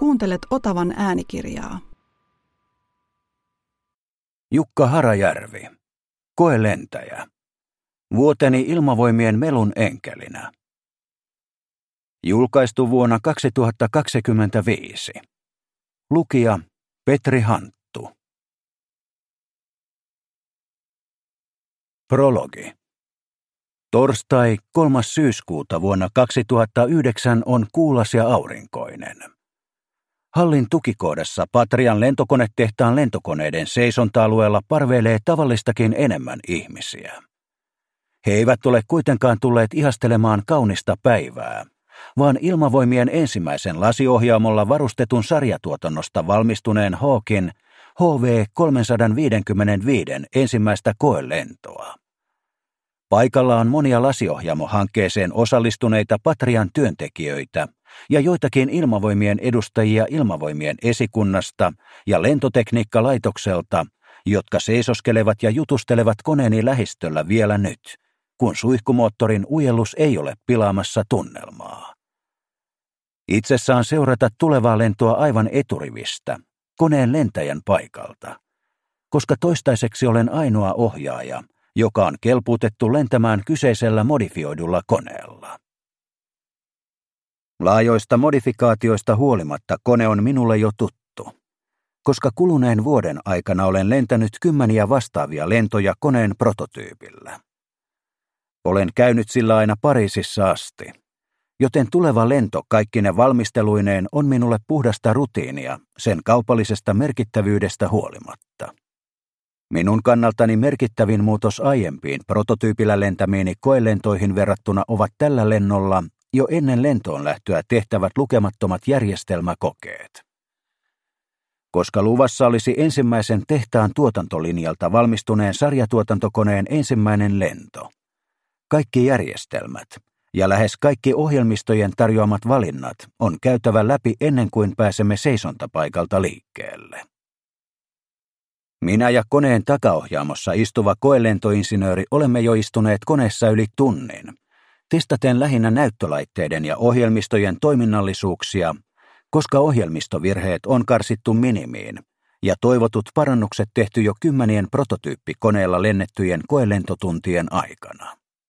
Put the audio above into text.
Kuuntelet Otavan äänikirjaa. Jukka Harajärvi. Koelentäjä. Vuoteni ilmavoimien melun enkelinä. Julkaistu vuonna 2025. Lukija Petri Hanttu. Prologi. Torstai 3. syyskuuta vuonna 2009 on kuulas ja aurinkoinen. Hallin tukikohdassa Patrian lentokonetehtaan lentokoneiden seisonta-alueella parveilee tavallistakin enemmän ihmisiä. He eivät ole kuitenkaan tulleet ihastelemaan kaunista päivää, vaan ilmavoimien ensimmäisen lasiohjaamolla varustetun sarjatuotannosta valmistuneen Hawkin HV-355 ensimmäistä koelentoa. Paikalla on monia lasiohjaamohankkeeseen osallistuneita Patrian työntekijöitä ja joitakin ilmavoimien edustajia ilmavoimien esikunnasta ja lentotekniikkalaitokselta, jotka seisoskelevat ja jutustelevat koneeni lähistöllä vielä nyt, kun suihkumoottorin ujellus ei ole pilaamassa tunnelmaa. Itse saan seurata tulevaa lentoa aivan eturivistä, koneen lentäjän paikalta, koska toistaiseksi olen ainoa ohjaaja, joka on kelpuutettu lentämään kyseisellä modifioidulla koneella. Laajoista modifikaatioista huolimatta kone on minulle jo tuttu, koska kuluneen vuoden aikana olen lentänyt kymmeniä vastaavia lentoja koneen prototyypillä. Olen käynyt sillä aina Pariisissa asti, joten tuleva lento kaikkine valmisteluineen on minulle puhdasta rutiinia sen kaupallisesta merkittävyydestä huolimatta. Minun kannaltani merkittävin muutos aiempiin prototyypillä lentämiini koelentoihin verrattuna ovat tällä lennolla jo ennen lentoon lähtöä tehtävät lukemattomat järjestelmäkokeet. Koska luvassa olisi ensimmäisen tehtaan tuotantolinjalta valmistuneen sarjatuotantokoneen ensimmäinen lento, kaikki järjestelmät ja lähes kaikki ohjelmistojen tarjoamat valinnat on käytävä läpi ennen kuin pääsemme seisontapaikalta liikkeelle. Minä ja koneen takaohjaamossa istuva koelentoinsinööri olemme jo istuneet koneessa yli tunnin, testaten lähinnä näyttölaitteiden ja ohjelmistojen toiminnallisuuksia, koska ohjelmistovirheet on karsittu minimiin ja toivotut parannukset tehty jo kymmenien prototyyppikoneella lennettyjen koelentotuntien aikana.